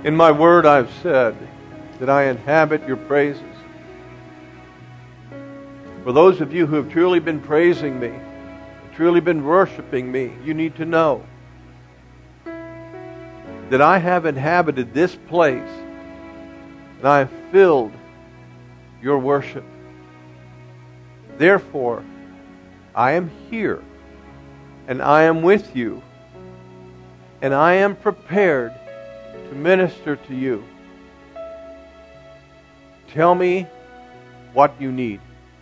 In my word I've said that I inhabit your praises. For those of you who have truly been praising me, truly been worshiping me, you need to know that I have inhabited this place and I have filled your worship. Therefore, I am here and I am with you and I am prepared to minister to you. Tell me what you need.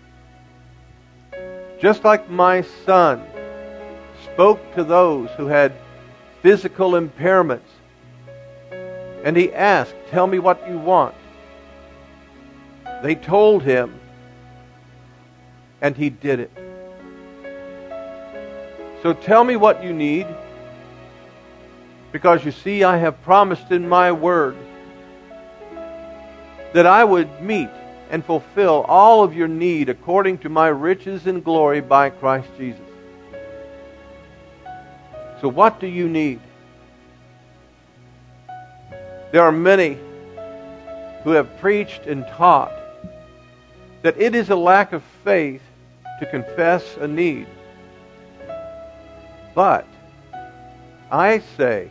Just like my son spoke to those who had physical impairments, and he asked, tell me what you want. They told him, and he did it. So tell me what you need, because you see, I have promised in my word that I would meet and fulfill all of your need according to my riches and glory by Christ Jesus. So what do you need? There are many who have preached and taught that it is a lack of faith to confess a need. But I say,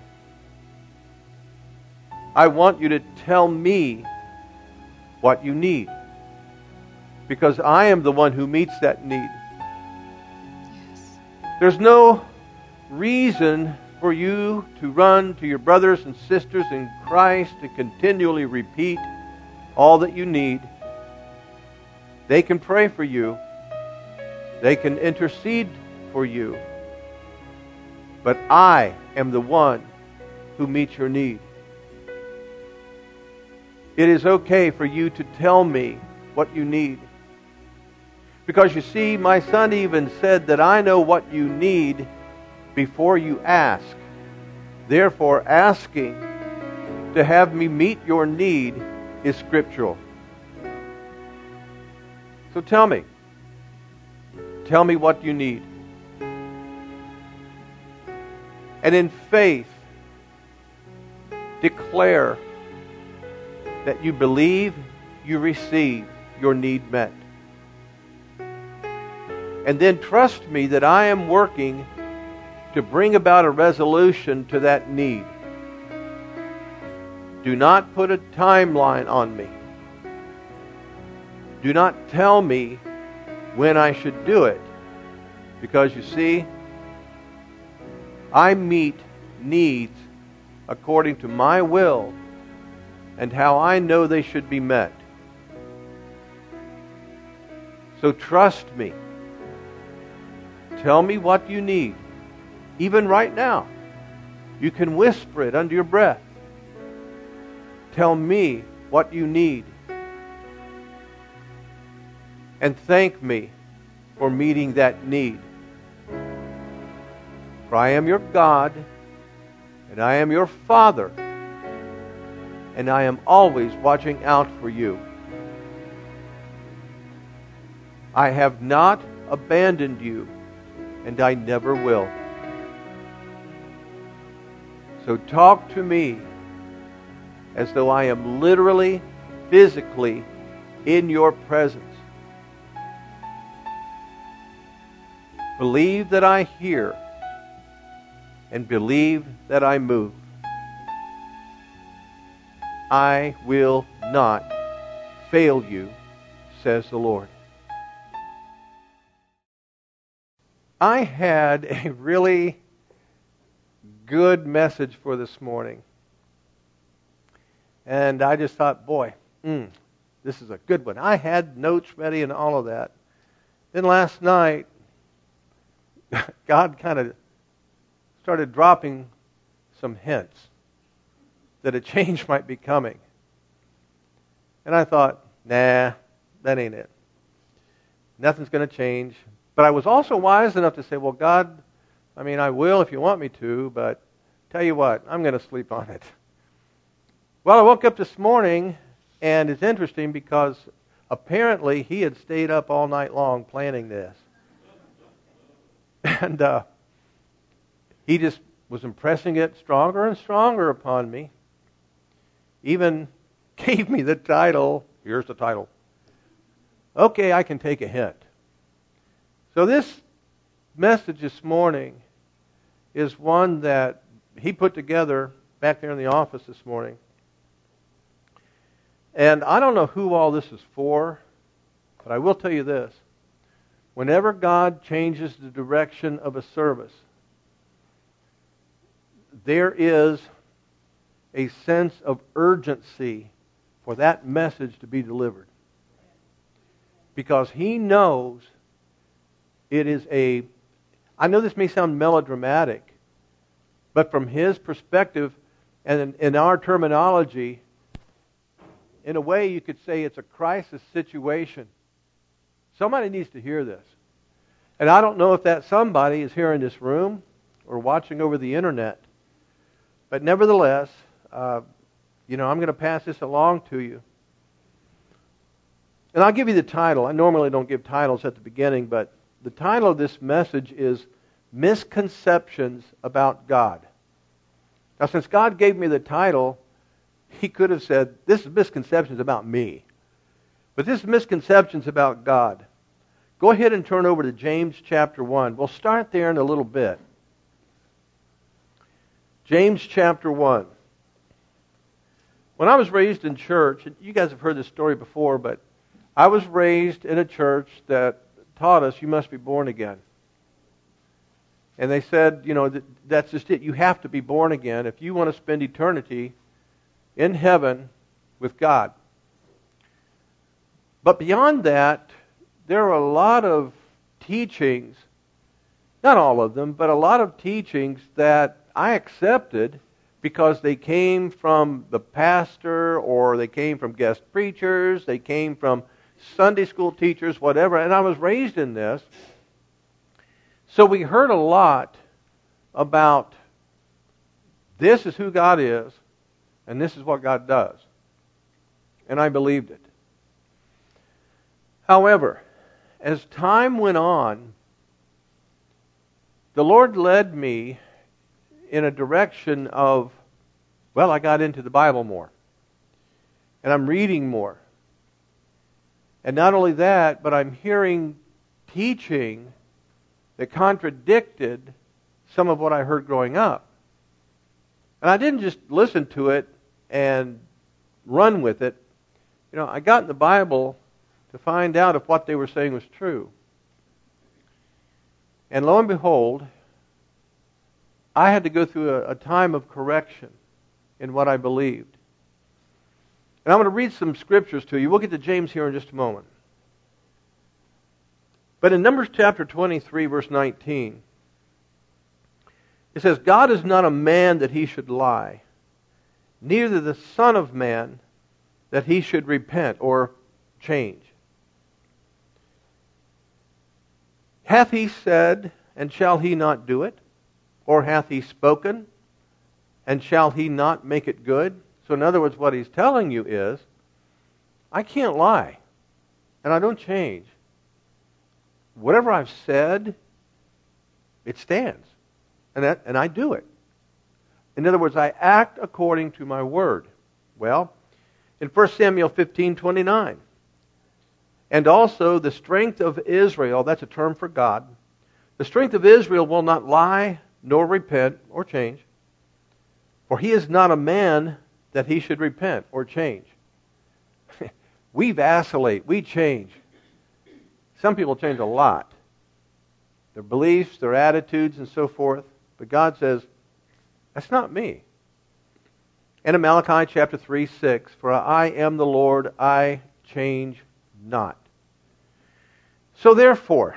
I want you to tell me what you need, because I am the one who meets that need. Yes. There's no reason for you to run to your brothers and sisters in Christ to continually repeat all that you need. They can pray for you. They can intercede for you. But I am the one who meets your need. It is okay for you to tell me what you need. Because you see, my son even said that I know what you need before you ask. Therefore, asking to have me meet your need is scriptural. So tell me. Tell me what you need. And in faith, declare that you believe you receive your need met. And then trust me that I am working to bring about a resolution to that need. Do not put a timeline on me. Do not tell me when I should do it. Because you see, I meet needs according to my will and how I know they should be met. So trust me. Tell me what you need. Even right now. You can whisper it under your breath. Tell me what you need. And thank me for meeting that need. For I am your God, and I am your Father, and I am always watching out for you. I have not abandoned you, and I never will. So talk to me as though I am literally, physically in your presence. Believe that I hear, and believe that I move. I will not fail you, says the Lord. I had a really good message for this morning. And I just thought, boy, this is a good one. I had notes ready and all of that. Then last night, God kind of started dropping some hints that a change might be coming. And I thought, nah, that ain't it. Nothing's going to change. But I was also wise enough to say, well, God, I will if you want me to, but tell you what, I'm going to sleep on it. Well, I woke up this morning, and it's interesting because apparently he had stayed up all night long planning this. And he just was impressing it stronger and stronger upon me. even gave me the title. Here's the title. Okay, I can take a hint. So this message this morning is one that he put together back there in the office this morning. And I don't know who all this is for, but I will tell you this. Whenever God changes the direction of a service, there is a sense of urgency for that message to be delivered. Because He knows it is I know this may sound melodramatic, but from His perspective and in our terminology, in a way you could say it's a crisis situation. Somebody needs to hear this. And I don't know if that somebody is here in this room or watching over the internet. But nevertheless, I'm going to pass this along to you. And I'll give you the title. I normally don't give titles at the beginning, but the title of this message is Misconceptions About God. Now, since God gave me the title, He could have said, this is misconceptions about me. But this is misconceptions about God. Go ahead and turn over to James chapter 1. We'll start there in a little bit. James chapter 1. When I was raised in church, and you guys have heard this story before, but I was raised in a church that taught us you must be born again. And they said, that's just it. You have to be born again if you want to spend eternity in heaven with God. But beyond that, there are a lot of teachings, not all of them, but a lot of teachings that I accepted because they came from the pastor or they came from guest preachers, they came from Sunday school teachers, whatever, and I was raised in this. So we heard a lot about this is who God is and this is what God does. And I believed it. However, as time went on, the Lord led me in a direction of, I got into the Bible more. And I'm reading more. And not only that, but I'm hearing teaching that contradicted some of what I heard growing up. And I didn't just listen to it and run with it. I got in the Bible to find out if what they were saying was true. And lo and behold, I had to go through a time of correction in what I believed. And I'm going to read some scriptures to you. We'll get to James here in just a moment. But in Numbers chapter 23, verse 19, it says, God is not a man that He should lie, neither the Son of Man that He should repent or change. Hath He said, and shall He not do it? Or hath He spoken, and shall He not make it good? So in other words, what He's telling you is, I can't lie, and I don't change. Whatever I've said, it stands, and I do it. In other words, I act according to my word. Well, in 1 Samuel 15:29, and also the strength of Israel, that's a term for God, the strength of Israel will not lie, nor repent, or change. For He is not a man that He should repent or change. We vacillate, we change. Some people change a lot. Their beliefs, their attitudes, and so forth. But God says, that's not me. And in Malachi chapter 3:6, for I am the Lord, I change not. So therefore,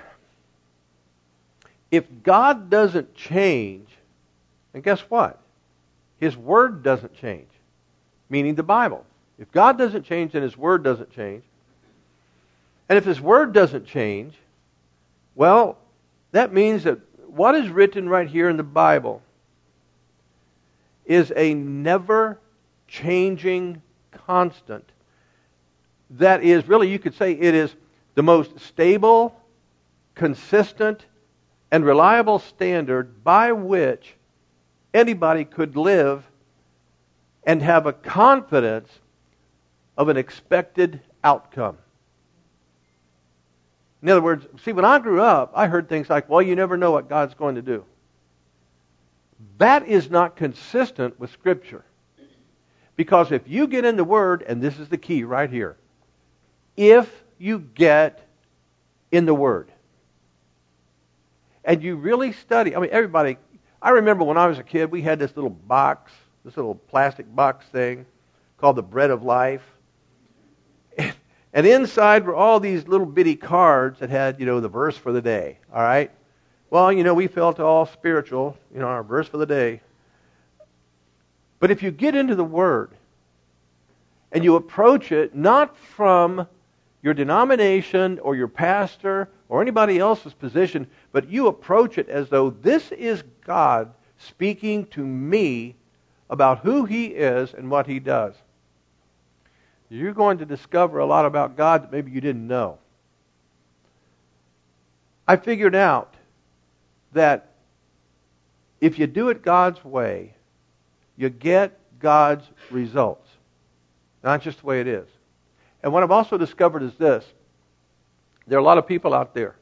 if God doesn't change, and guess what? His Word doesn't change. Meaning the Bible. If God doesn't change, then His Word doesn't change. And if His Word doesn't change, well, that means that what is written right here in the Bible is a never-changing constant. That is, really, you could say it is the most stable, consistent, and reliable standard by which anybody could live and have a confidence of an expected outcome. In other words, see, when I grew up, I heard things like, well, you never know what God's going to do. That is not consistent with Scripture. Because if you get in the Word, and this is the key right here, if you get in the Word, and you really study, I mean, everybody, I remember when I was a kid, we had this little box, this little plastic box thing called the Bread of Life. And inside were all these little bitty cards that had, the verse for the day. All right? Well, we felt all spiritual, our verse for the day. But if you get into the Word and you approach it not from your denomination or your pastor or anybody else's position, but you approach it as though this is God speaking to me about who He is and what He does, you're going to discover a lot about God that maybe you didn't know. I figured out that if you do it God's way, you get God's results. Not just the way it is. And what I've also discovered is this. There are a lot of people out there,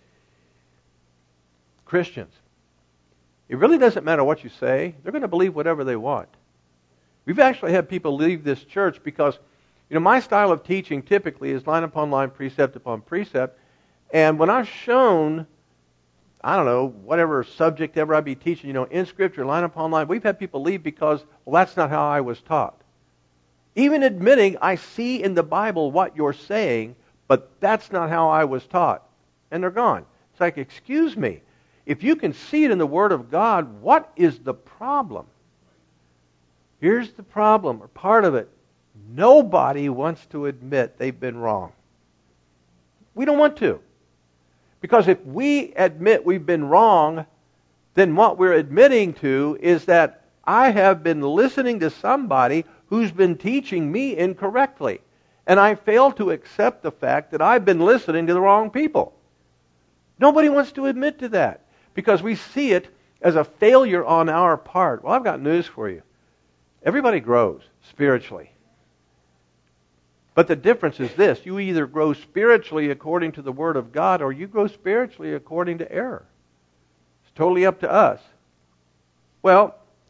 Christians. It really doesn't matter what you say. They're going to believe whatever they want. We've actually had people leave this church because my style of teaching typically is line upon line, precept upon precept. And when I've shown, whatever subject ever I be teaching, in Scripture, line upon line, we've had people leave because, well, that's not how I was taught. Even admitting, I see in the Bible what you're saying, but that's not how I was taught. And they're gone. It's like, excuse me, if you can see it in the Word of God, what is the problem? Here's the problem, or part of it. Nobody wants to admit they've been wrong. We don't want to. Because if we admit we've been wrong, then what we're admitting to is that I have been listening to somebody who's been teaching me incorrectly. And I fail to accept the fact that I've been listening to the wrong people. Nobody wants to admit to that because we see it as a failure on our part. Well, I've got news for you. Everybody grows spiritually. But the difference is this. You either grow spiritually according to the Word of God or you grow spiritually according to error. It's totally up to us. Well,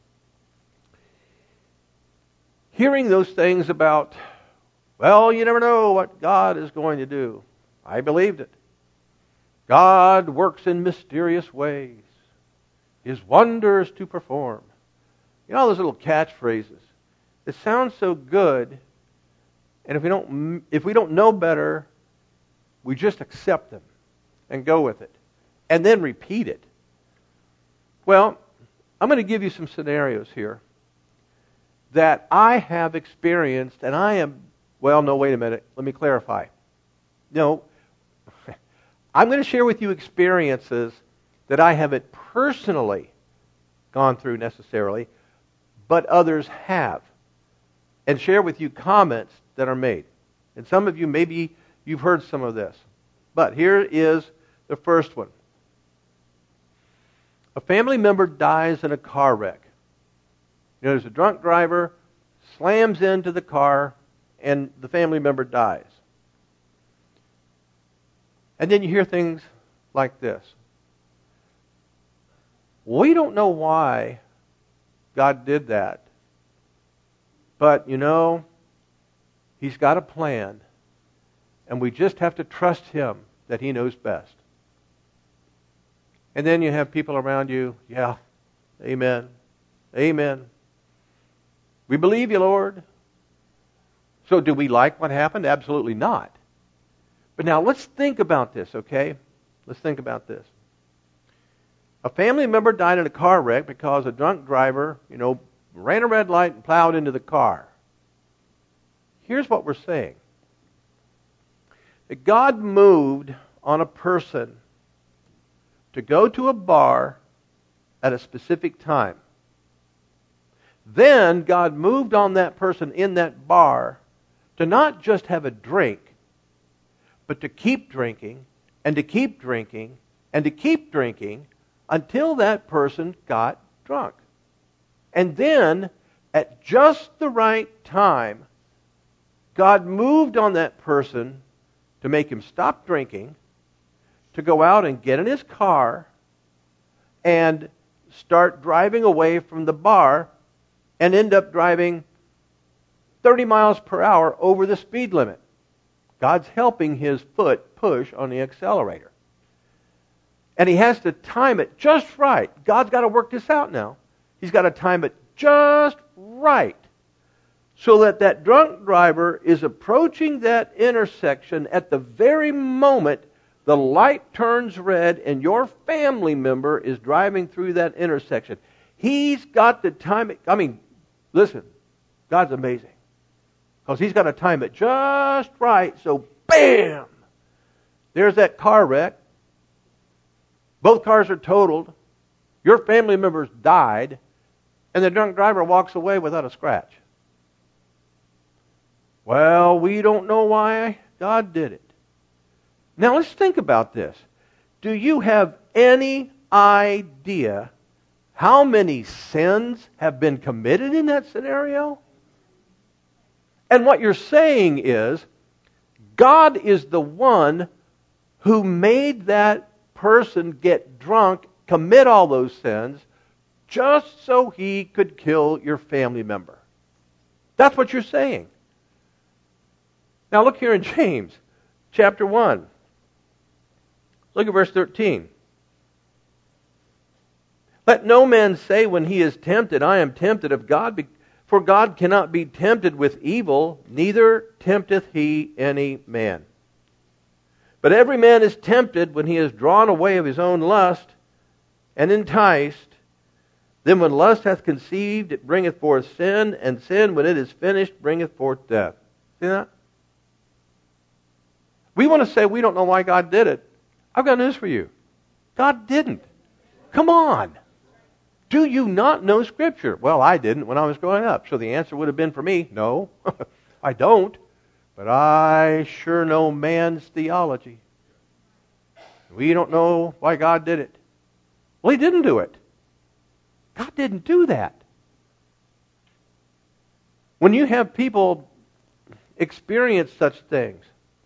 hearing those things about, well, you never know what God is going to do. I believed it. God works in mysterious ways. His wonders to perform. All those little catchphrases. It sounds so good. And if we don't know better, we just accept them and go with it. And then repeat it. Well, I'm going to give you some scenarios here that I have experienced, and wait a minute, let me clarify. No, I'm going to share with you experiences that I haven't personally gone through necessarily, but others have. And share with you comments that are made. And some of you, maybe you've heard some of this. But here is the first one. A family member dies in a car wreck. There's a drunk driver, slams into the car, and the family member dies. And then you hear things like this. We don't know why God did that. But, He's got a plan. And we just have to trust Him that He knows best. And then you have people around you, yeah, amen, amen. We believe you, Lord. So do we like what happened? Absolutely not. But now let's think about this, okay? Let's think about this. A family member died in a car wreck because a drunk driver, ran a red light and plowed into the car. Here's what we're saying. That God moved on a person to go to a bar at a specific time. Then God moved on that person in that bar to not just have a drink, but to keep drinking and to keep drinking and to keep drinking until that person got drunk. And then, at just the right time, God moved on that person to make him stop drinking, to go out and get in his car and start driving away from the bar and end up driving 30 miles per hour over the speed limit. God's helping his foot push on the accelerator. And he has to time it just right. God's got to work this out now. He's got to time it just right so that that drunk driver is approaching that intersection at the very moment the light turns red and your family member is driving through that intersection. He's got to time it. I mean, listen, God's amazing. Because he's got to time it just right, so bam! There's that car wreck. Both cars are totaled. Your family members died, and the drunk driver walks away without a scratch. Well, we don't know why God did it. Now let's think about this. Do you have any idea how many sins have been committed in that scenario? And what you're saying is, God is the one who made that person get drunk, commit all those sins, just so he could kill your family member. That's what you're saying. Now look here in James, chapter 1. Look at verse 13. Let no man say when he is tempted, I am tempted of God, for God cannot be tempted with evil, neither tempteth he any man. But every man is tempted when he is drawn away of his own lust and enticed. Then when lust hath conceived, it bringeth forth sin, and sin, when it is finished, bringeth forth death. See that? We want to say we don't know why God did it. I've got news for you. God didn't. Come on. Do you not know Scripture? Well, I didn't when I was growing up. So the answer would have been for me, no, I don't. But I sure know man's theology. We don't know why God did it. Well, He didn't do it. God didn't do that. When you have people experience such things,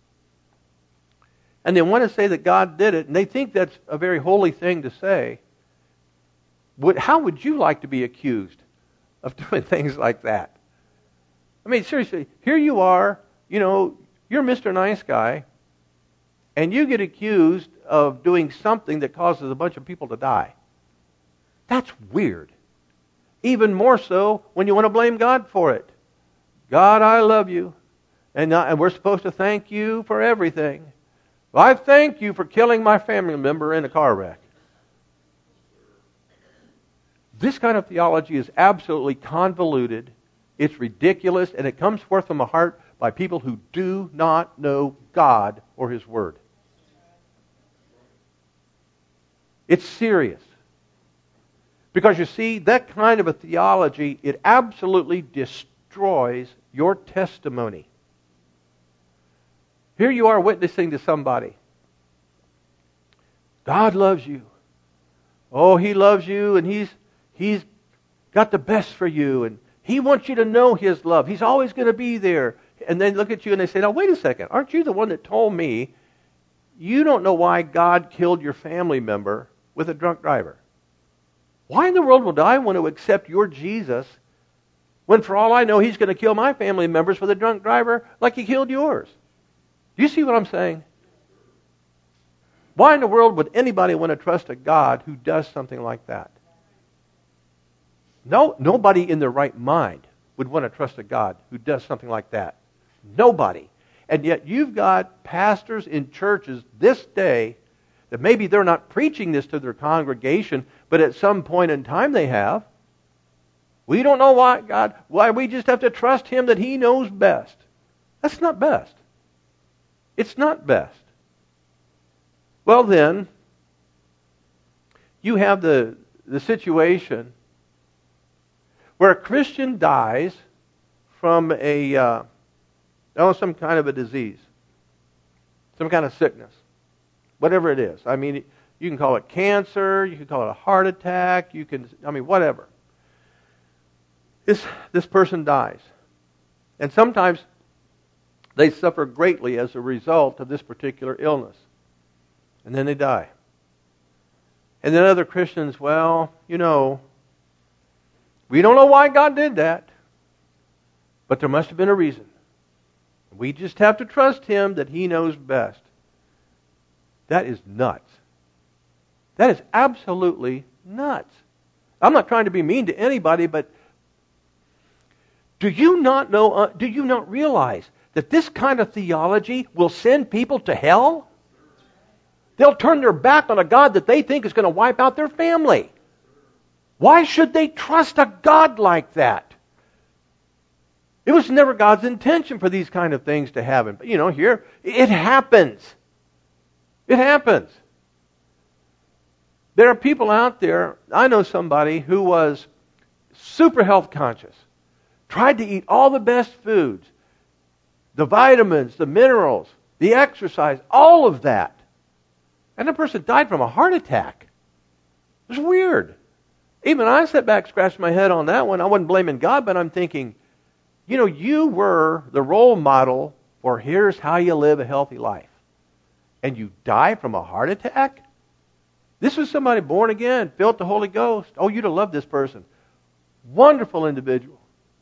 and they want to say that God did it, and they think that's a very holy thing to say, how would you like to be accused of doing things like that? I mean, seriously, here you are, you're Mr. Nice Guy, and you get accused of doing something that causes a bunch of people to die. That's weird. Even more so when you want to blame God for it. God, I love you, and we're supposed to thank you for everything. Well, I thank you for killing my family member in a car wreck. This kind of theology is absolutely convoluted. It's ridiculous, and it comes forth from the heart by people who do not know God or His Word. It's serious. Because you see, that kind of a theology, it absolutely destroys your testimony. Here you are witnessing to somebody. God loves you. Oh, He loves you, and He's got the best for you, and He wants you to know His love. He's always going to be there. And they look at you and they say, now wait a second, aren't you the one that told me you don't know why God killed your family member with a drunk driver? Why in the world would I want to accept your Jesus when for all I know He's going to kill my family members with a drunk driver like He killed yours? Do you see what I'm saying? Why in the world would anybody want to trust a God who does something like that? No, nobody in their right mind would want to trust a God who does something like that. Nobody. And yet you've got pastors in churches this day that maybe they're not preaching this to their congregation, but at some point in time they have. We don't know why we just have to trust Him that He knows best. That's not best. It's not best. Well then, you have the situation where a Christian dies from some kind of a disease, some kind of sickness, whatever it is. I mean, you can call it cancer, you can call it a heart attack, whatever. this person dies. And sometimes they suffer greatly as a result of this particular illness. And then they die. And then other Christians, well, we don't know why God did that. But there must have been a reason. We just have to trust Him that He knows best. That is nuts. That is absolutely nuts. I'm not trying to be mean to anybody, but do you not realize that this kind of theology will send people to hell? They'll turn their back on a God that they think is going to wipe out their family. Why should they trust a God like that? It was never God's intention for these kind of things to happen. But here, it happens. It happens. There are people out there, I know somebody who was super health conscious, tried to eat all the best foods, the vitamins, the minerals, the exercise, all of that. And the person died from a heart attack. It was weird. Even I sat back, scratched my head on that one. I wasn't blaming God, but I'm thinking, you were the role model for here's how you live a healthy life. And you die from a heart attack? This was somebody born again, filled with the Holy Ghost. Oh, you'd have loved this person. Wonderful individual.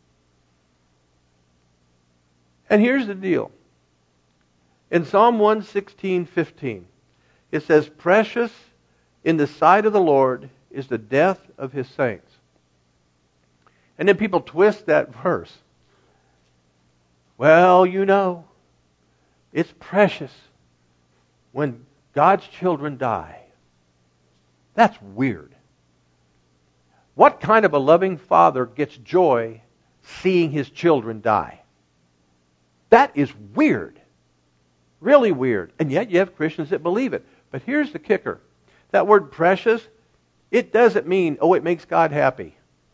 And here's the deal. In Psalm 116:15, it says, "Precious in the sight of the Lord is the death of His saints." And then people twist that verse. Well, it's precious when God's children die. That's weird. What kind of a loving father gets joy seeing his children die? That is weird. Really weird. And yet you have Christians that believe it. But here's the kicker. That word precious, it doesn't mean, it makes God happy.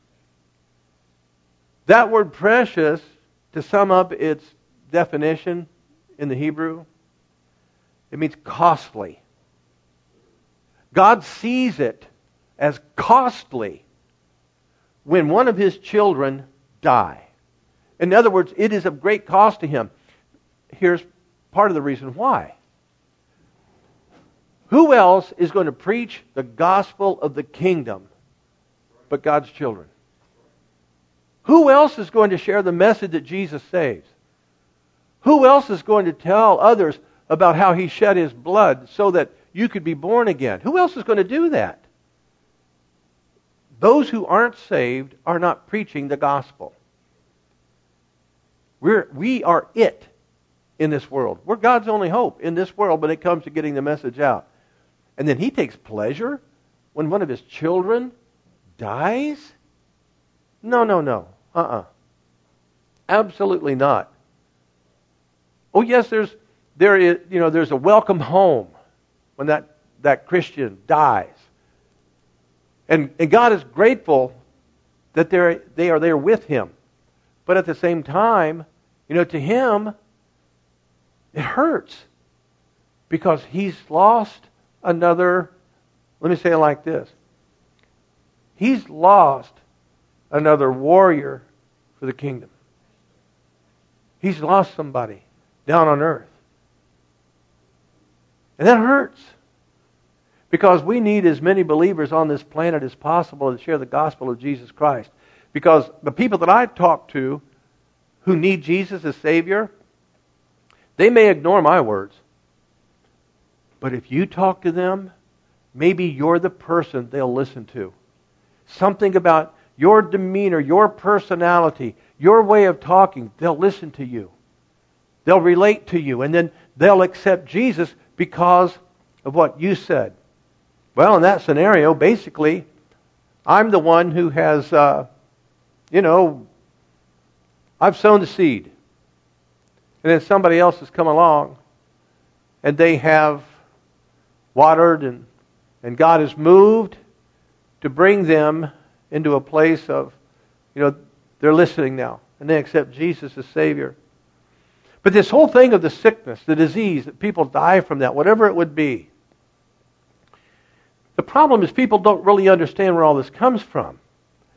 That word precious, to sum up its definition in the Hebrew, it means costly. God sees it as costly when one of His children die. In other words, it is of great cost to Him. Here's part of the reason why. Who else is going to preach the gospel of the kingdom but God's children? Who else is going to share the message that Jesus saves? Who else is going to tell others about how He shed His blood so that you could be born again? Who else is going to do that? Those who aren't saved are not preaching the gospel. We are it in this world. We're God's only hope in this world when it comes to getting the message out. And then He takes pleasure when one of His children dies? No. Absolutely not. Oh yes, there's a welcome home when that Christian dies. And God is grateful that they are there with him. But at the same time, to Him, it hurts. Because he's lost another, let me say it like this. He's lost another warrior for the kingdom. He's lost somebody down on earth. And that hurts. Because we need as many believers on this planet as possible to share the gospel of Jesus Christ. Because the people that I talk to who need Jesus as Savior, they may ignore my words. But if you talk to them, maybe you're the person they'll listen to. Something about your demeanor, your personality, your way of talking, they'll listen to you. They'll relate to you, and then they'll accept Jesus because of what you said. Well, in that scenario, basically, I'm the one who has, I've sown the seed. And then somebody else has come along, and they have watered, and God has moved to bring them into a place of, they're listening now, and they accept Jesus as Savior. But this whole thing of the sickness, the disease, that people die from that, whatever it would be, the problem is people don't really understand where all this comes from.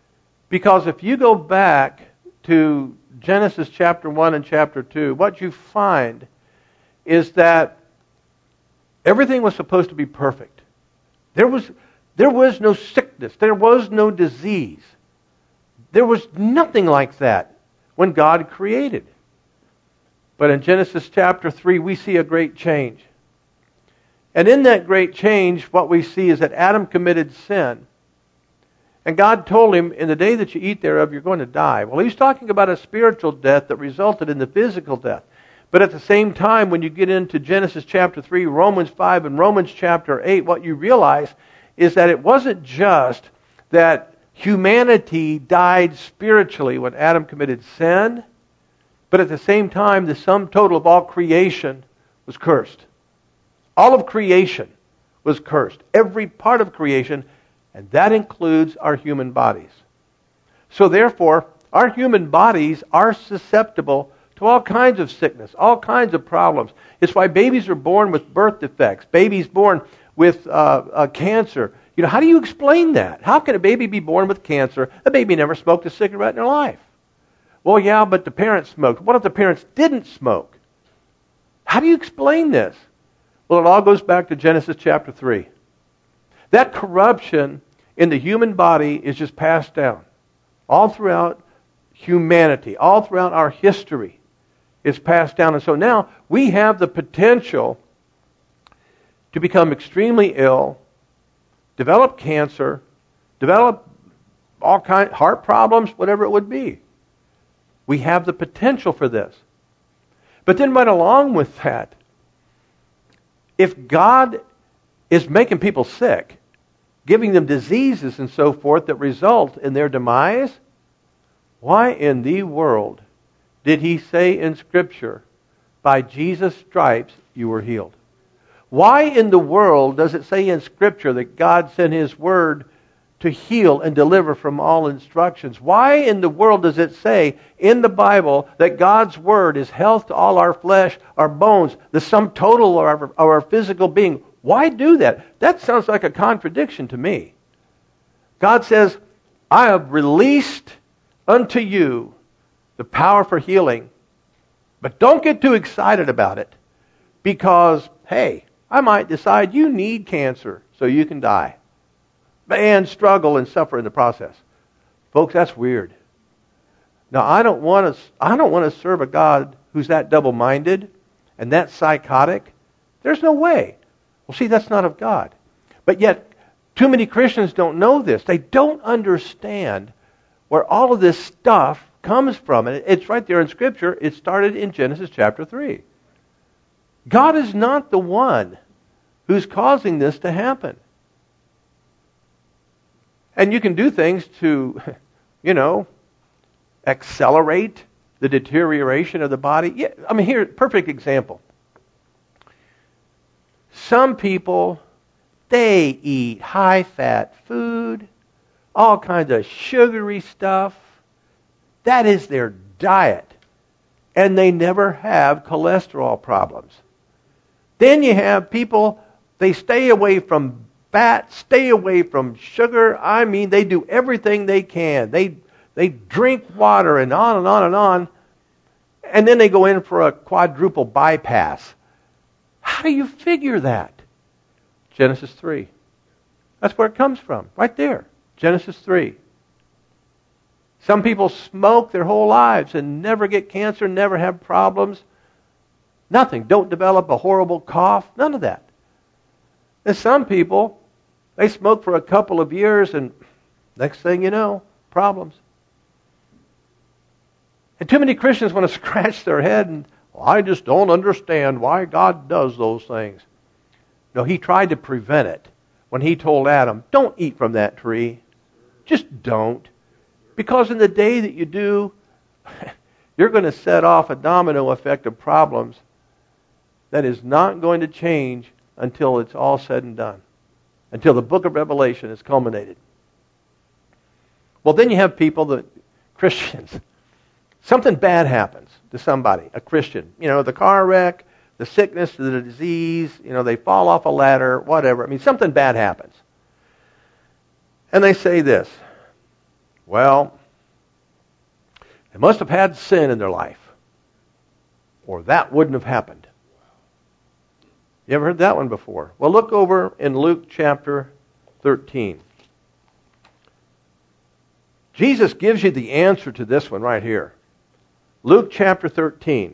Because if you go back to Genesis chapter 1 and chapter 2, what you find is that everything was supposed to be perfect. There was no sickness. There was no disease. There was nothing like that when God created. But in Genesis chapter 3, we see a great change. And in that great change, what we see is that Adam committed sin. And God told him, in the day that you eat thereof, you're going to die. Well, he's talking about a spiritual death that resulted in the physical death. But at the same time, when you get into Genesis chapter 3, Romans 5, and Romans chapter 8, what you realize is that it wasn't just that humanity died spiritually when Adam committed sin, but at the same time, the sum total of all creation was cursed. All of creation was cursed. Every part of creation, and that includes our human bodies. So therefore, our human bodies are susceptible to all kinds of sickness, all kinds of problems. It's why babies are born with birth defects, babies born with cancer. You know, how do you explain that? How can a baby be born with cancer? A baby never smoked a cigarette in their life. Well, yeah, but the parents smoked. What if the parents didn't smoke? How do you explain this? Well, it all goes back to Genesis chapter 3. That corruption in the human body is just passed down all throughout humanity, all throughout our history. It's passed down. And so now we have the potential to become extremely ill, develop cancer, develop all kinds heart problems, whatever it would be. We have the potential for this. But then right along with that, if God is making people sick, giving them diseases and so forth that result in their demise, why in the world did he say in Scripture, by Jesus' stripes you were healed? Why in the world does it say in Scripture that God sent His Word to heal and deliver from all instructions? Why in the world does it say in the Bible that God's Word is health to all our flesh, our bones, the sum total of our physical being? Why do that? That sounds like a contradiction to me. God says, I have released unto you the power for healing, but don't get too excited about it because, hey, I might decide you need cancer so you can die and struggle and suffer in the process. Folks, that's weird. Now, I don't want to serve a God who's that double-minded and that psychotic. There's no way. Well, see, that's not of God. But yet, too many Christians don't know this. They don't understand where all of this stuff comes from. And it's right there in Scripture. It started in Genesis chapter 3. God is not the one who's causing this to happen. And you can do things to, accelerate the deterioration of the body. Yeah, I mean, here, perfect example. Some people, they eat high-fat food, all kinds of sugary stuff. That is their diet. And they never have cholesterol problems. Then you have people, they stay away from fat, stay away from sugar. I mean, they do everything they can. They drink water and on and on and on. And then they go in for a quadruple bypass. How do you figure that? Genesis 3. That's where it comes from. Right there. Genesis 3. Some people smoke their whole lives and never get cancer, never have problems. Nothing. Don't develop a horrible cough. None of that. And some people, they smoke for a couple of years and next thing you know, problems. And too many Christians want to scratch their head and, I just don't understand why God does those things. No, He tried to prevent it when He told Adam, don't eat from that tree. Just don't. Because in the day that you do, you're going to set off a domino effect of problems that is not going to change until it's all said and done. Until the book of Revelation is culminated. Well, then you have people, Christians. Something bad happens to somebody, a Christian. The car wreck, the sickness, the disease, they fall off a ladder, whatever. I mean, something bad happens. And they say this, well, They must have had sin in their life, or that wouldn't have happened. You ever heard that one before? Well, look over in Luke chapter 13. Jesus gives you the answer to this one right here. Luke chapter 13.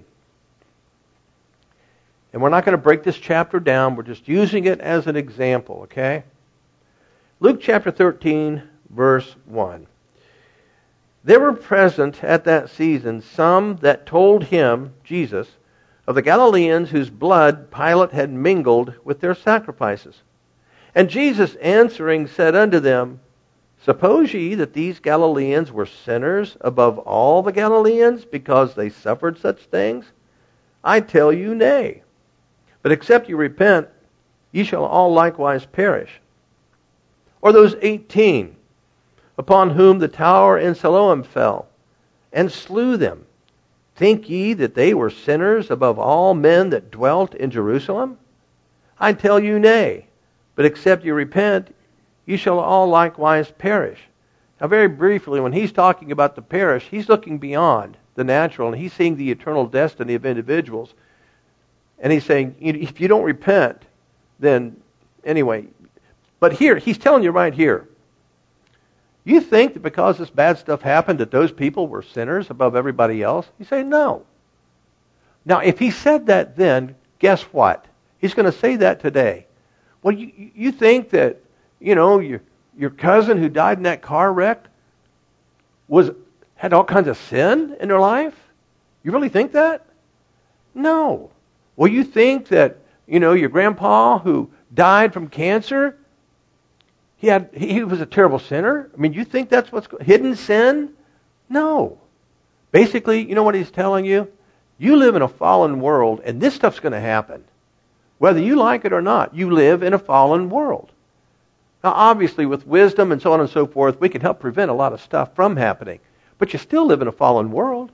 And we're not going to break this chapter down. We're just using it as an example, okay? Luke chapter 13, verse 1. There were present at that season some that told him, Jesus, of the Galileans whose blood Pilate had mingled with their sacrifices. And Jesus answering said unto them, Suppose ye that these Galileans were sinners above all the Galileans, because they suffered such things? I tell you, nay. But except you repent, ye shall all likewise perish. Or those 18, upon whom the tower in Siloam fell, and slew them. Think ye that they were sinners above all men that dwelt in Jerusalem? I tell you, nay. But except you repent, ye shall all likewise perish. Now very briefly, when he's talking about the perish, he's looking beyond the natural, and he's seeing the eternal destiny of individuals. And he's saying, if you don't repent, then anyway. But here, he's telling you right here, you think that because this bad stuff happened that those people were sinners above everybody else? You say, no. Now, if he said that then, guess what? He's going to say that today. Well, you think that, your cousin who died in that car wreck had all kinds of sin in their life? You really think that? No. Well, you think that, your grandpa who died from cancer, he was a terrible sinner? I mean, you think that's what's hidden sin? No. Basically, you know what he's telling you? You live in a fallen world, and this stuff's going to happen. Whether you like it or not, you live in a fallen world. Now, obviously, with wisdom and so on and so forth, we can help prevent a lot of stuff from happening. But you still live in a fallen world.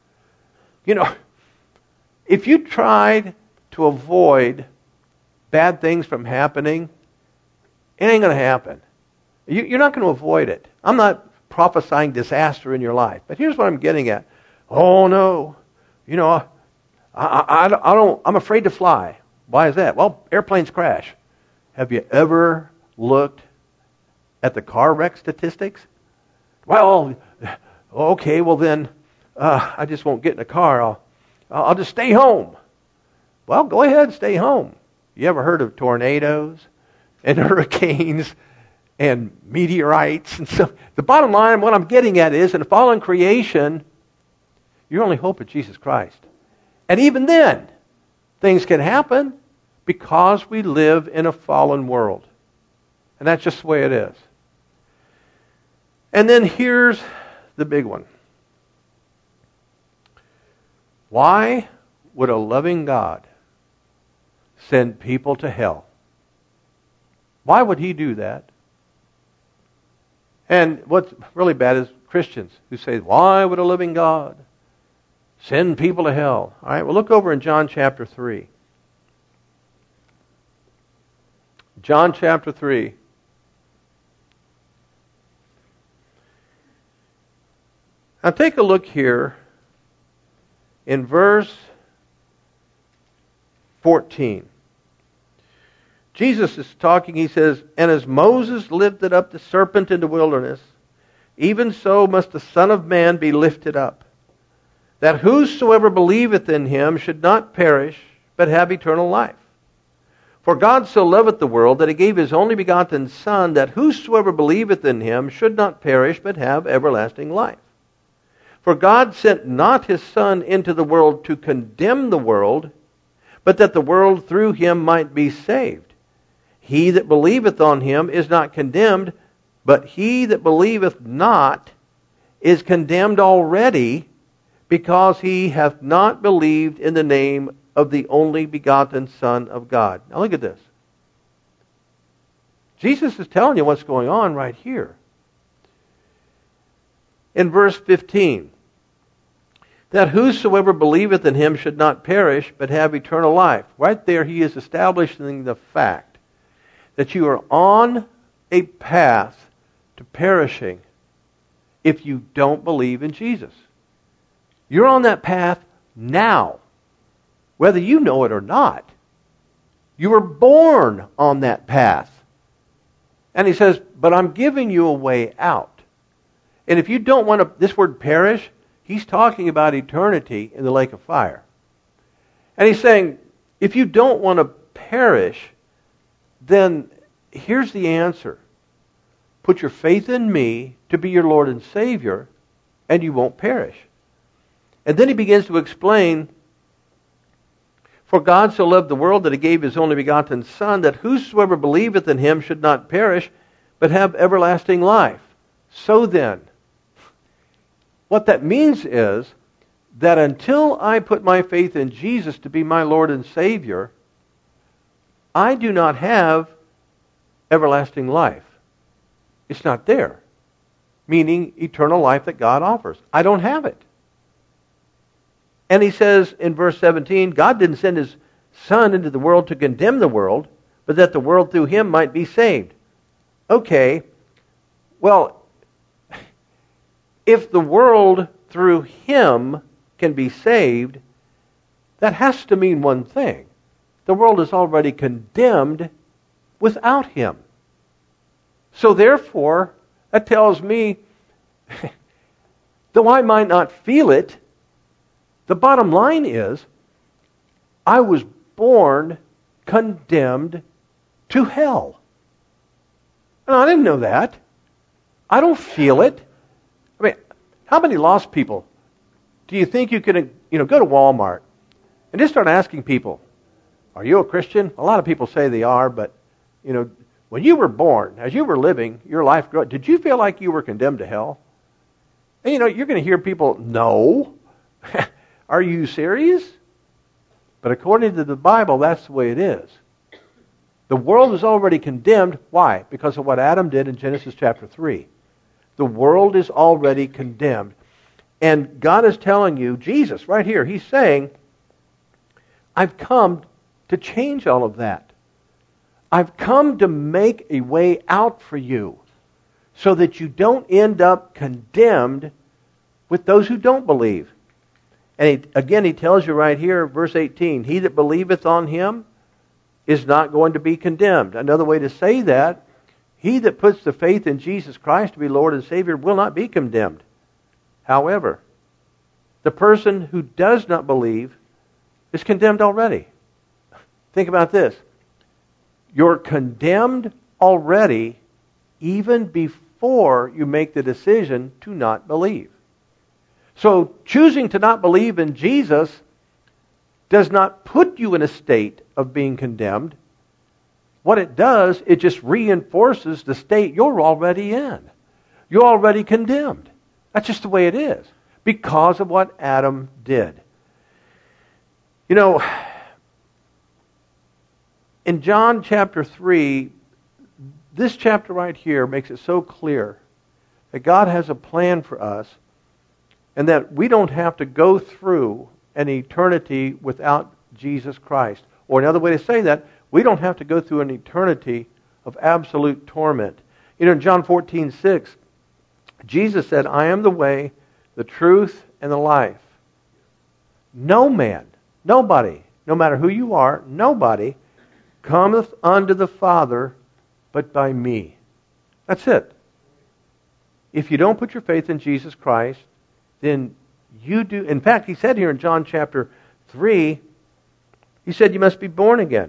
If you tried to avoid bad things from happening, it ain't going to happen. You're not going to avoid it. I'm not prophesying disaster in your life. But here's what I'm getting at. Oh, no. I'm afraid to fly. Why is that? Well, airplanes crash. Have you ever looked at the car wreck statistics? Well, okay, well then, I just won't get in a car. I'll just stay home. Well, go ahead and stay home. You ever heard of tornadoes and hurricanes and meteorites? And so the bottom line, what I'm getting at is, in a fallen creation, your only hope is Jesus Christ. And even then, things can happen because we live in a fallen world. And that's just the way it is. And then here's the big one. Why would a loving God send people to hell? Why would he do that? And what's really bad is Christians who say, why would a living God send people to hell? All right, well, look over in John chapter 3. John chapter 3. Now take a look here in verse 14. Jesus is talking, he says, And as Moses lifted up the serpent in the wilderness, even so must the Son of Man be lifted up, that whosoever believeth in him should not perish, but have eternal life. For God so loveth the world that he gave his only begotten Son, that whosoever believeth in him should not perish, but have everlasting life. For God sent not his Son into the world to condemn the world, but that the world through him might be saved. He that believeth on him is not condemned, but he that believeth not is condemned already, because he hath not believed in the name of the only begotten Son of God. Now look at this. Jesus is telling you what's going on right here. In verse 15, that whosoever believeth in him should not perish, but have eternal life. Right there he is establishing the fact that you are on a path to perishing if you don't believe in Jesus. You're on that path now, whether you know it or not. You were born on that path. And he says, but I'm giving you a way out. And if you don't want to, this word perish, he's talking about eternity in the lake of fire. And he's saying, if you don't want to perish, then here's the answer. Put your faith in me to be your Lord and Savior, and you won't perish. And then he begins to explain, for God so loved the world that he gave his only begotten Son, that whosoever believeth in him should not perish, but have everlasting life. So then, what that means is that until I put my faith in Jesus to be my Lord and Savior, I do not have everlasting life. It's not there. Meaning eternal life that God offers. I don't have it. And he says in verse 17, God didn't send his Son into the world to condemn the world, but that the world through him might be saved. Okay, well, if the world through him can be saved, that has to mean one thing. The world is already condemned without him. So therefore, that tells me, though I might not feel it, the bottom line is, I was born condemned to hell. And I didn't know that. I don't feel it. I mean, how many lost people do you think you could, go to Walmart and just start asking people, are you a Christian? A lot of people say they are, but, when you were born, as you were living your life, did you feel like you were condemned to hell? And, you're going to hear people, no. Are you serious? But according to the Bible, that's the way it is. The world is already condemned. Why? Because of what Adam did in Genesis chapter 3. The world is already condemned. And God is telling you, Jesus, right here, he's saying, I've come to change all of that. I've come to make a way out for you so that you don't end up condemned with those who don't believe. And he tells you right here, verse 18, he that believeth on him is not going to be condemned. Another way to say that, he that puts the faith in Jesus Christ to be Lord and Savior will not be condemned. However, the person who does not believe is condemned already. Think about this. You're condemned already even before you make the decision to not believe. So choosing to not believe in Jesus does not put you in a state of being condemned. What it does, it just reinforces the state you're already in. You're already condemned. That's just the way it is, because of what Adam did. In John chapter 3, this chapter right here makes it so clear that God has a plan for us and that we don't have to go through an eternity without Jesus Christ. Or another way to say that, we don't have to go through an eternity of absolute torment. In John 14:6, Jesus said, I am the way, the truth, and the life. No man, nobody, no matter who you are, nobody cometh unto the Father but by me. That's it. If you don't put your faith in Jesus Christ, then you do. In fact, he said here in John chapter 3, he said you must be born again,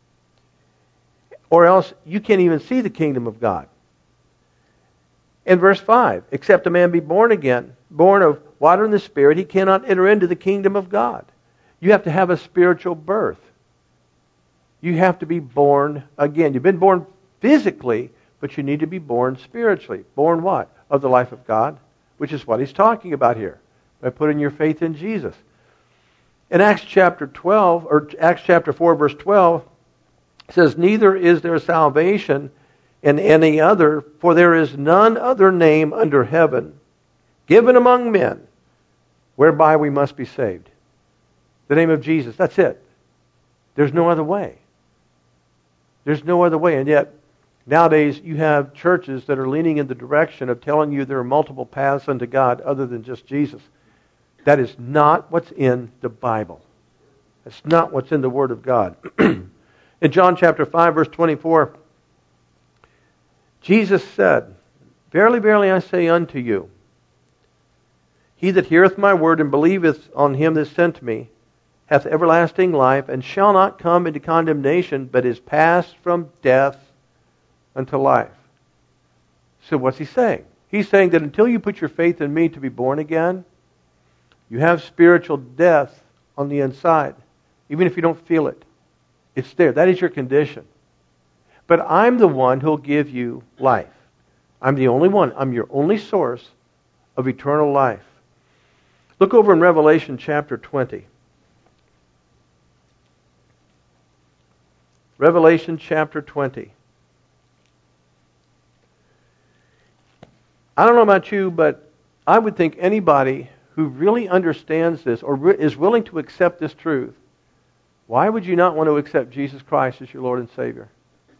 or else you can't even see the kingdom of God. In verse 5, except a man be born again, born of water and the Spirit, he cannot enter into the kingdom of God. You have to have a spiritual birth. You have to be born again. You've been born physically, but you need to be born spiritually. Born what? Of the life of God, which is what he's talking about here, by putting your faith in Jesus. In Acts chapter 12, or Acts chapter 4, verse 12, it says, neither is there salvation in any other, for there is none other name under heaven given among men whereby we must be saved. The name of Jesus, that's it. There's no other way. There's no other way. And yet, nowadays, you have churches that are leaning in the direction of telling you there are multiple paths unto God other than just Jesus. That is not what's in the Bible. That's not what's in the Word of God. In John chapter 5, verse 24, Jesus said, Verily, verily, I say unto you, he that heareth my word and believeth on him that sent me hath everlasting life, and shall not come into condemnation, but is passed from death unto life. So what's he saying? He's saying that until you put your faith in me to be born again, you have spiritual death on the inside, even if you don't feel it. It's there. That is your condition. But I'm the one who'll give you life. I'm the only one. I'm your only source of eternal life. Look over in Revelation chapter 20. Revelation chapter 20. I don't know about you, but I would think anybody who really understands this or is willing to accept this truth, why would you not want to accept Jesus Christ as your Lord and Savior?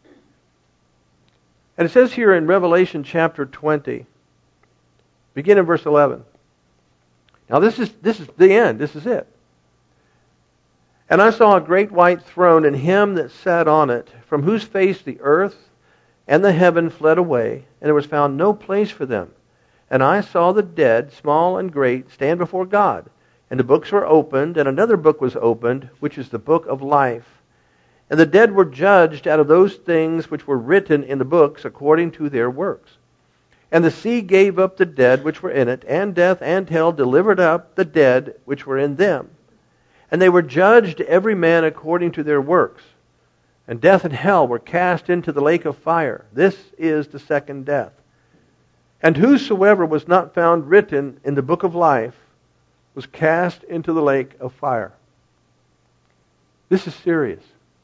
And it says here in Revelation chapter 20, begin in verse 11. Now this is the end. This is it. And I saw a great white throne, and him that sat on it, from whose face the earth and the heaven fled away, and there was found no place for them. And I saw the dead, small and great, stand before God. And the books were opened, and another book was opened, which is the book of life. And the dead were judged out of those things which were written in the books according to their works. And the sea gave up the dead which were in it, and death and hell delivered up the dead which were in them. And they were judged every man according to their works. And death and hell were cast into the lake of fire. This is the second death. And whosoever was not found written in the book of life was cast into the lake of fire. This is serious.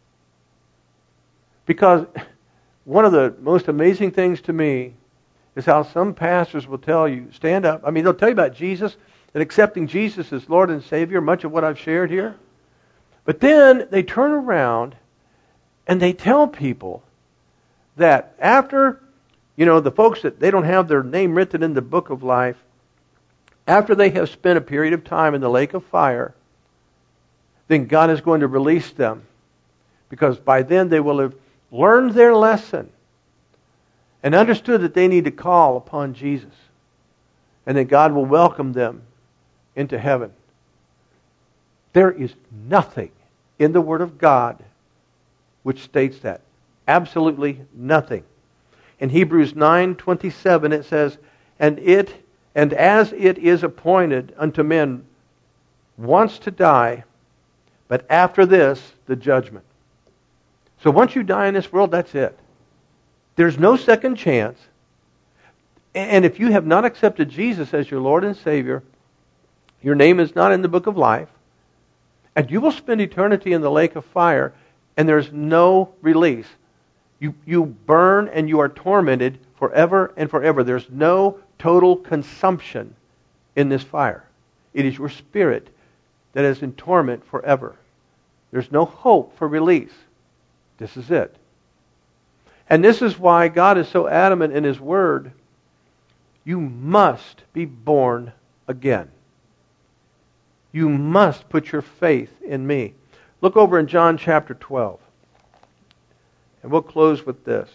Because one of the most amazing things to me is how some pastors will tell you, stand up. I mean, they'll tell you about Jesus and accepting Jesus as Lord and Savior, much of what I've shared here. But then they turn around and they tell people that after, the folks that they don't have their name written in the book of life, after they have spent a period of time in the lake of fire, then God is going to release them. Because by then they will have learned their lesson and understood that they need to call upon Jesus. And that God will welcome them into heaven. There is nothing in the Word of God which states that. Absolutely nothing. In Hebrews 9:27 it says, And as it is appointed unto men once to die, but after this, the judgment. So once you die in this world, that's it. There's no second chance. And if you have not accepted Jesus as your Lord and Savior, your name is not in the book of life, and you will spend eternity in the lake of fire, and there's no release. You burn and you are tormented forever and forever. There's no total consumption in this fire. It is your spirit that is in torment forever. There's no hope for release. This is it. And this is why God is so adamant in His Word. You must be born again. You must put your faith in me. Look over in John chapter 12. And we'll close with this.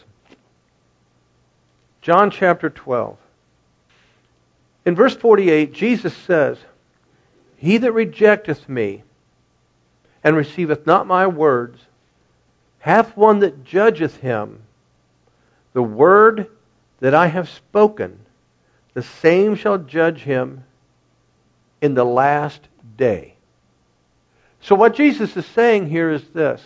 John chapter 12. In verse 48, Jesus says, He that rejecteth me and receiveth not my words hath one that judgeth him. The word that I have spoken, the same shall judge him in the last day. So what Jesus is saying here is this.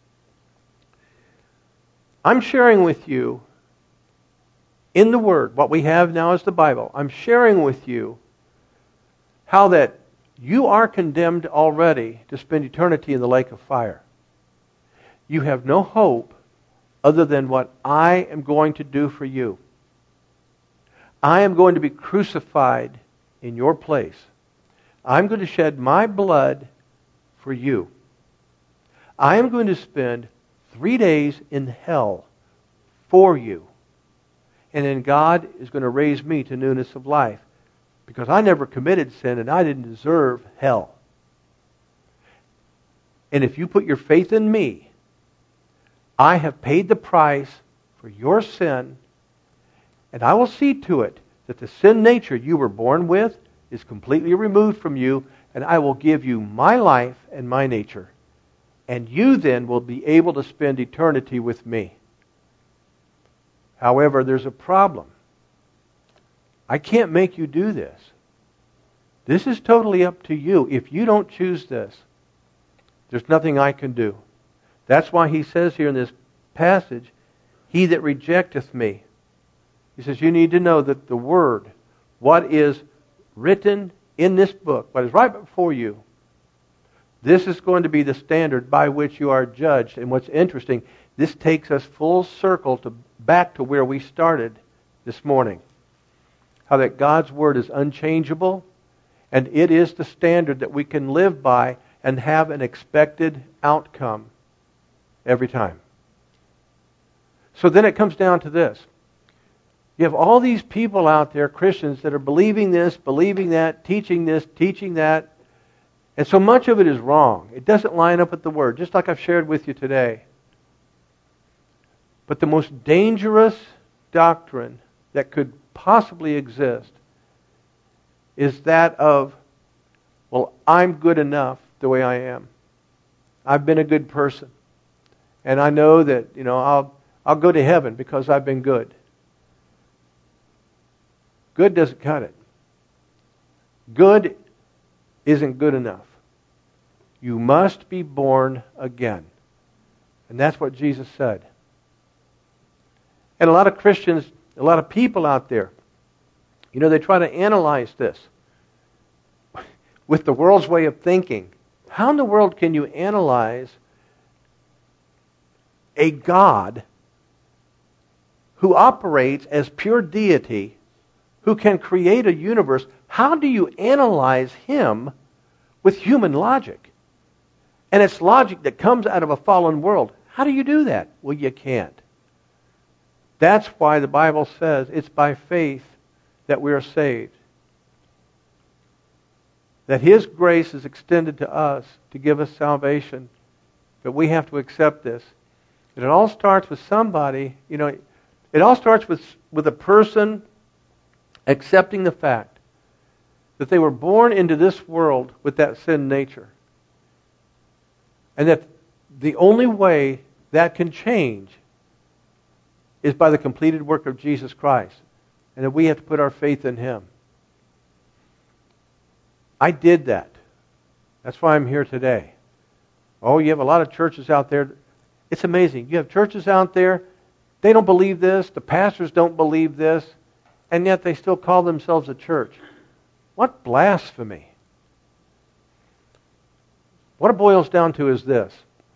I'm sharing with you in the Word, what we have now is the Bible. I'm sharing with you how that you are condemned already to spend eternity in the lake of fire. You have no hope other than what I am going to do for you. I am going to be crucified in your place. I'm going to shed my blood for you. I am going to spend 3 days in hell for you. And then God is going to raise me to newness of life. because I never committed sin and I didn't deserve hell. And if you put your faith in me, I have paid the price for your sin, and I will see to it that the sin nature you were born with is completely removed from you, and I will give you my life and my nature. And you then will be able to spend eternity with me. However, there's a problem. I can't make you do this. This is totally up to you. If you don't choose this, there's nothing I can do. That's why he says here in this passage, he that rejecteth me. He says you need to know that the Word, what is written in this book, what is right before you, this is going to be the standard by which you are judged. And what's interesting, this takes us full circle back to where we started this morning. How that God's Word is unchangeable, and it is the standard that we can live by and have an expected outcome every time. So then it comes down to this. You have all these people out there, Christians, that are believing this, believing that, teaching this, teaching that. And so much of it is wrong. It doesn't line up with the Word, just like I've shared with you today. But the most dangerous doctrine that could possibly exist is that of, well, I'm good enough the way I am. I've been a good person. And I know that, I'll go to heaven because I've been good. Good doesn't cut it. Good isn't good enough. You must be born again. And that's what Jesus said. And a lot of Christians, a lot of people out there, they try to analyze this with the world's way of thinking. How in the world can you analyze a God who operates as pure deity, who can create a universe? How do you analyze Him with human logic? And it's logic that comes out of a fallen world. How do you do that? Well, you can't. That's why the Bible says it's by faith that we are saved. That His grace is extended to us to give us salvation. But we have to accept this. And it all starts with somebody, it all starts with a person accepting the fact that they were born into this world with that sin nature. And that the only way that can change is by the completed work of Jesus Christ. And that we have to put our faith in Him. I did that. That's why I'm here today. Oh, you have a lot of churches out there. It's amazing. You have churches out there, they don't believe this, the pastors don't believe this, and yet they still call themselves a church. What blasphemy. What it boils down to is this.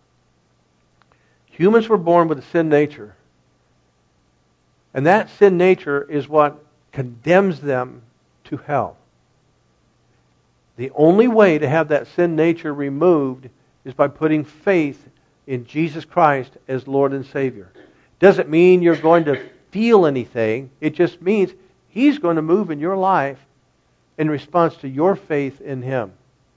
Humans were born with a sin nature. And that sin nature is what condemns them to hell. The only way to have that sin nature removed is by putting faith in Jesus Christ as Lord and Savior. Doesn't mean you're going to feel anything. It just means He's going to move in your life in response to your faith in Him.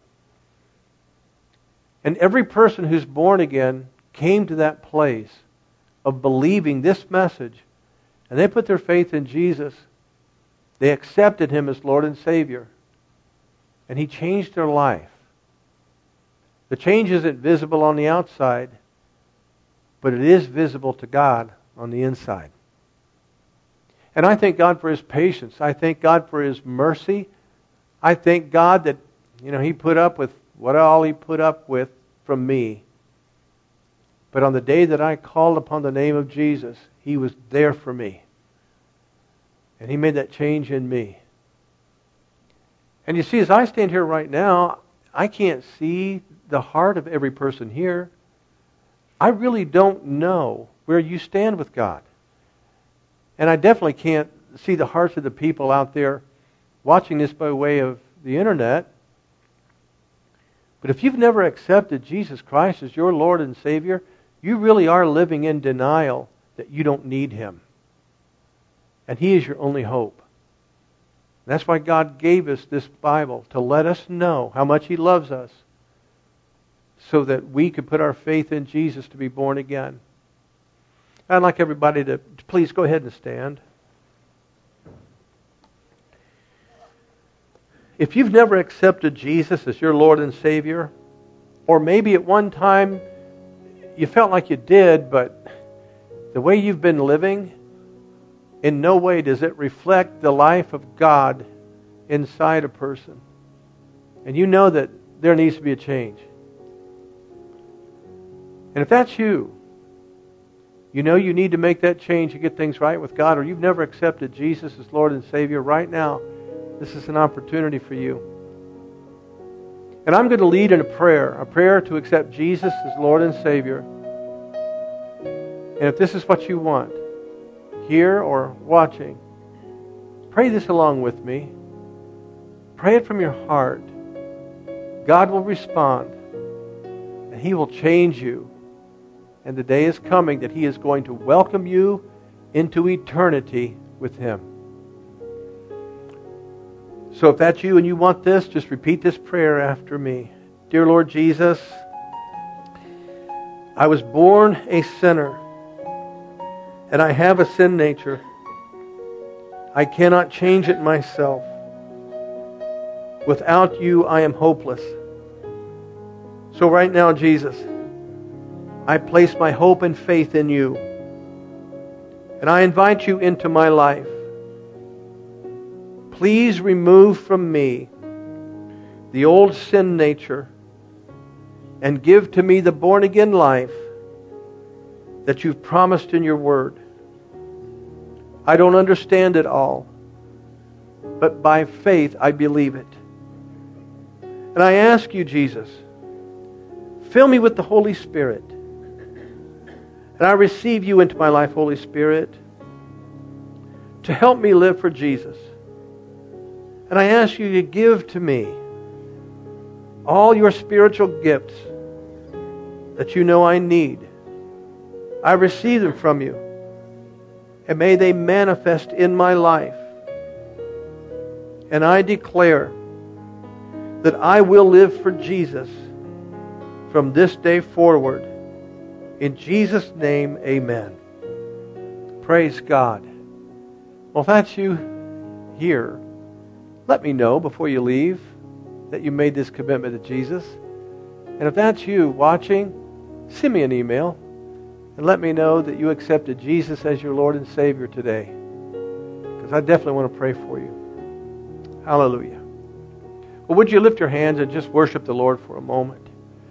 And every person who's born again came to that place of believing this message, and they put their faith in Jesus. They accepted Him as Lord and Savior, and He changed their life. The change isn't visible on the outside, but it is visible to God on the inside. And I thank God for His patience. I thank God for His mercy. I thank God that, He put up with what all He put up with from me. But on the day that I called upon the name of Jesus, He was there for me. And He made that change in me. And you see, as I stand here right now, I can't see the heart of every person here. I really don't know where you stand with God. And I definitely can't see the hearts of the people out there watching this by way of the internet. But if you've never accepted Jesus Christ as your Lord and Savior, you really are living in denial that you don't need Him. And He is your only hope. That's why God gave us this Bible, to let us know how much He loves us, so that we could put our faith in Jesus to be born again. I'd like everybody to please go ahead and stand. If you've never accepted Jesus as your Lord and Savior, or maybe at one time you felt like you did, but the way you've been living, in no way does it reflect the life of God inside a person. And you know that there needs to be a change. And if that's you, you know you need to make that change to get things right with God, or you've never accepted Jesus as Lord and Savior, right now, this is an opportunity for you. And I'm going to lead in a prayer to accept Jesus as Lord and Savior. And if this is what you want, here or watching, pray this along with me. Pray it from your heart. God will respond, and He will change you. And the day is coming that He is going to welcome you into eternity with Him. So if that's you and you want this, just repeat this prayer after me. Dear Lord Jesus, I was born a sinner, and I have a sin nature. I cannot change it myself. Without you, I am hopeless. So right now, Jesus, I place my hope and faith in you. And I invite you into my life. Please remove from me the old sin nature and give to me the born-again life that you've promised in your word. I don't understand it all, but by faith I believe it. And I ask you, Jesus, fill me with the Holy Spirit. And I receive you into my life, Holy Spirit, to help me live for Jesus. And I ask you to give to me all your spiritual gifts that you know I need. I receive them from you. And may they manifest in my life. And I declare that I will live for Jesus from this day forward. In Jesus' name, amen. Praise God. Well, if that's you here, let me know before you leave that you made this commitment to Jesus. And if that's you watching, send me an email and let me know that you accepted Jesus as your Lord and Savior today. Because I definitely want to pray for you. Hallelujah. Well, would you lift your hands and just worship the Lord for a moment?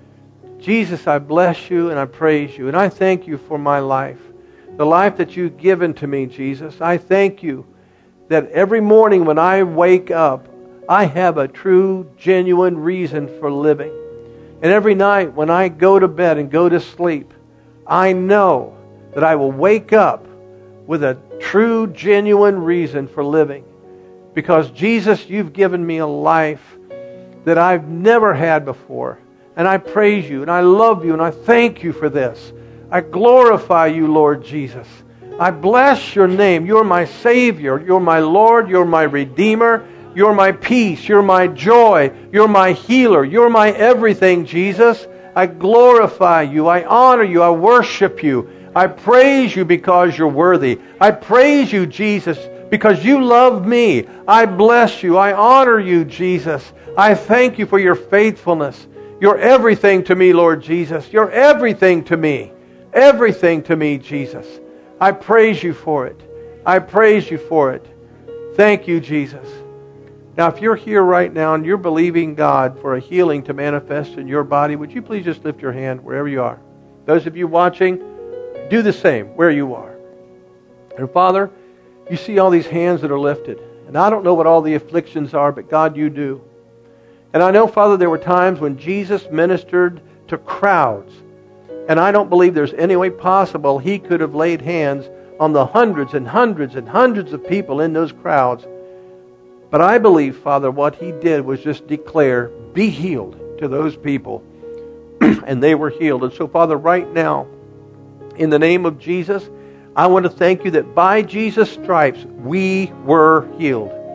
Jesus, I bless you and I praise you. And I thank you for my life. The life that you've given to me, Jesus. I thank you that every morning when I wake up, I have a true, genuine reason for living. And every night when I go to bed and go to sleep, I know that I will wake up with a true, genuine reason for living. Because Jesus, you've given me a life that I've never had before. And I praise you and I love you and I thank you for this. I glorify you, Lord Jesus. I bless your name. You're my Savior. You're my Lord. You're my Redeemer. You're my peace. You're my joy. You're my healer. You're my everything, Jesus. I glorify you. I honor you. I worship you. I praise you because you're worthy. I praise you, Jesus, because you love me. I bless you. I honor you, Jesus. I thank you for your faithfulness. You're everything to me, Lord Jesus. You're everything to me. Everything to me, Jesus. I praise you for it. I praise you for it. Thank you, Jesus. Now, if you're here right now and you're believing God for a healing to manifest in your body, would you please just lift your hand wherever you are? Those of you watching, do the same where you are. And Father, you see all these hands that are lifted. And I don't know what all the afflictions are, but God, you do. And I know, Father, there were times when Jesus ministered to crowds. And I don't believe there's any way possible He could have laid hands on the hundreds and hundreds and hundreds of people in those crowds. But I believe, Father, what He did was just declare, be healed to those people. And they were healed. And so, Father, right now, in the name of Jesus, I want to thank you that by Jesus' stripes, we were healed.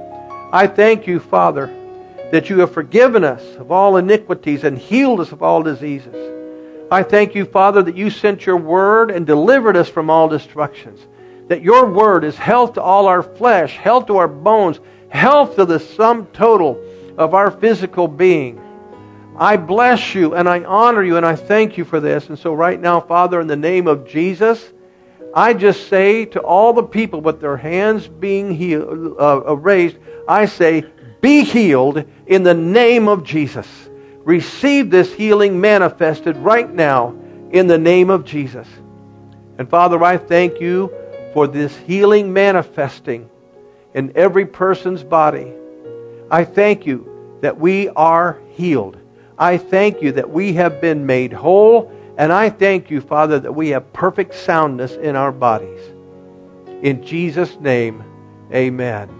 I thank you, Father, that you have forgiven us of all iniquities and healed us of all diseases. I thank you, Father, that you sent your word and delivered us from all destructions. That your word is health to all our flesh, health to our bones, health to the sum total of our physical being. I bless you and I honor you and I thank you for this. And so right now, Father, in the name of Jesus, I just say to all the people with their hands being raised, I say, be healed in the name of Jesus. Receive this healing manifested right now in the name of Jesus. And Father, I thank you for this healing manifesting in every person's body. I thank you that we are healed. I thank you that we have been made whole. And I thank you, Father, that we have perfect soundness in our bodies. In Jesus' name, amen.